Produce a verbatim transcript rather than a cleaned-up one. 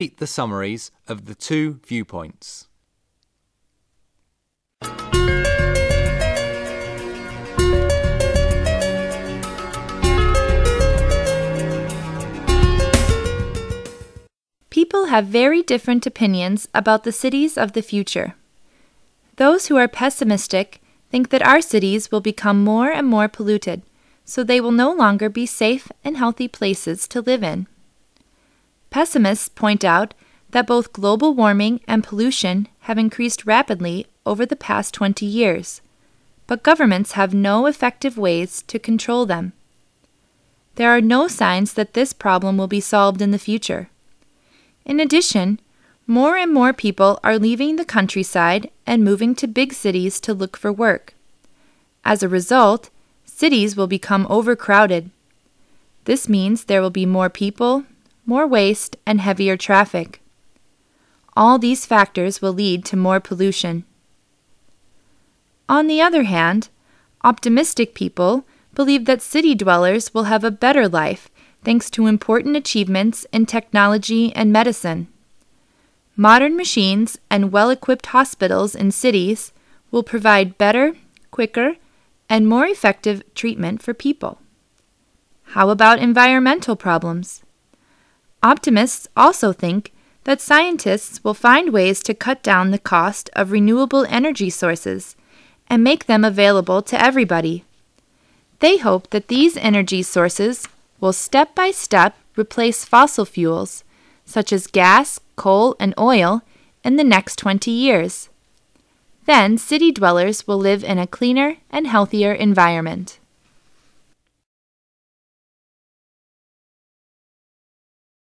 Read the summaries of the two viewpoints. People have very different opinions about the cities of the future. Those who are pessimistic think that our cities will become more and more polluted, so they will no longer be safe and healthy places to live in. Pessimists point out that both global warming and pollution have increased rapidly over the past twenty years, but governments have no effective ways to control them. There are no signs that this problem will be solved in the future. In addition, more and more people are leaving the countryside and moving to big cities to look for work. As a result, cities will become overcrowded. This means there will be more people, more waste, and heavier traffic. All these factors will lead to more pollution. On the other hand, optimistic people believe that city dwellers will have a better life thanks to important achievements in technology and medicine. Modern machines and well-equipped hospitals in cities will provide better, quicker, and more effective treatment for people. How about environmental problems? Optimists also think that scientists will find ways to cut down the cost of renewable energy sources and make them available to everybody. They hope that these energy sources will step by step replace fossil fuels, such as gas, coal, and oil, in the next twenty years. Then city dwellers will live in a cleaner and healthier environment.